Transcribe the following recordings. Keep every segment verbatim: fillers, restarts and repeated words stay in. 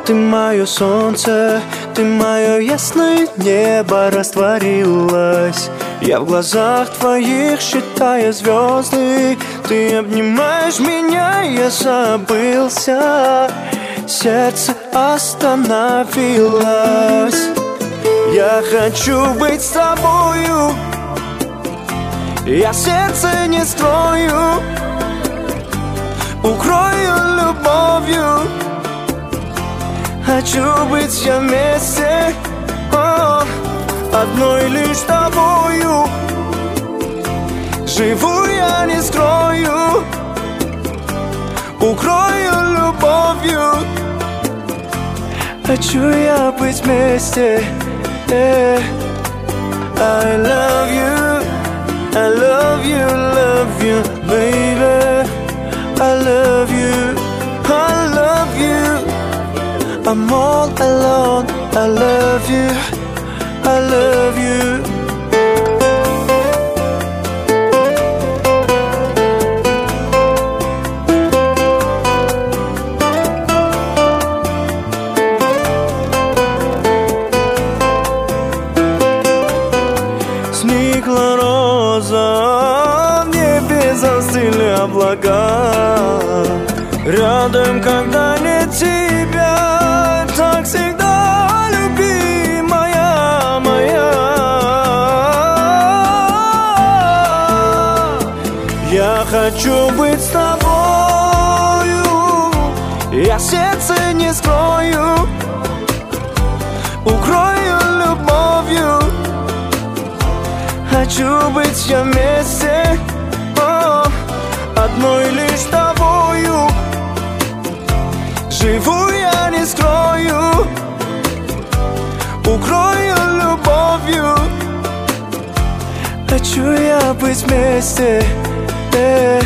Ты мое солнце, ты мое ясное небо растворилось. Я в глазах твоих считаю звезды. Ты обнимаешь меня, я забылся. Сердце остановилось. Я хочу быть с тобою. Я сердце не скрою, укрою любовью. Хочу быть я вместе, о, одной лишь тобою. Живу я не скрою, укрою любовью. Хочу я быть вместе. I love you, I love you, love you, baby. I love you, I love you. I'm all alone. I love you, I love you. Сникла роза, в небе застыли облака. Рядом, когда нет тебя, так всегда, любимая моя. Я хочу быть с тобою, я сердце не скрою, укрою любовью. Хочу быть я вместе, о, одной лишь тобою. Живу я не скрою, укрою любовью. Хочу я быть вместе. I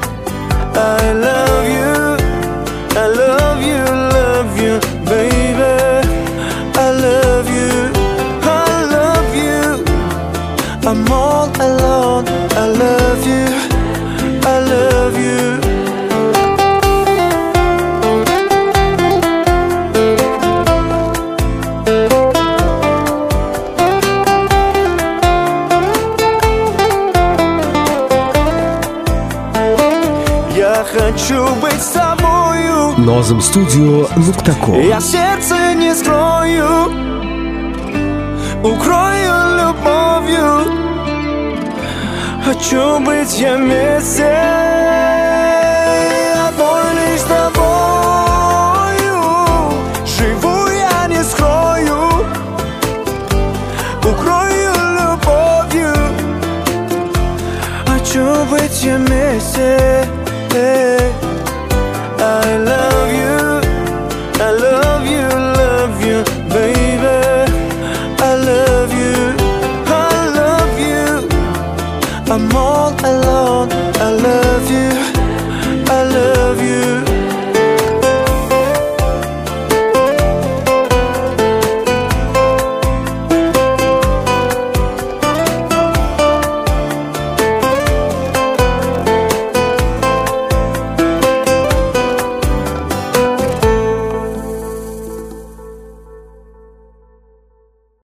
love you, I love you, love you, baby. I love you, I love you. I'm all alone. I love you, I love you. Я хочу быть с тобою. Назым студио нукта ком. Я сердце не скрою, укрою любовью. Хочу быть я вместе, одной лишь тобою. Живу я не скрою, укрою любовью. Хочу быть я вместе.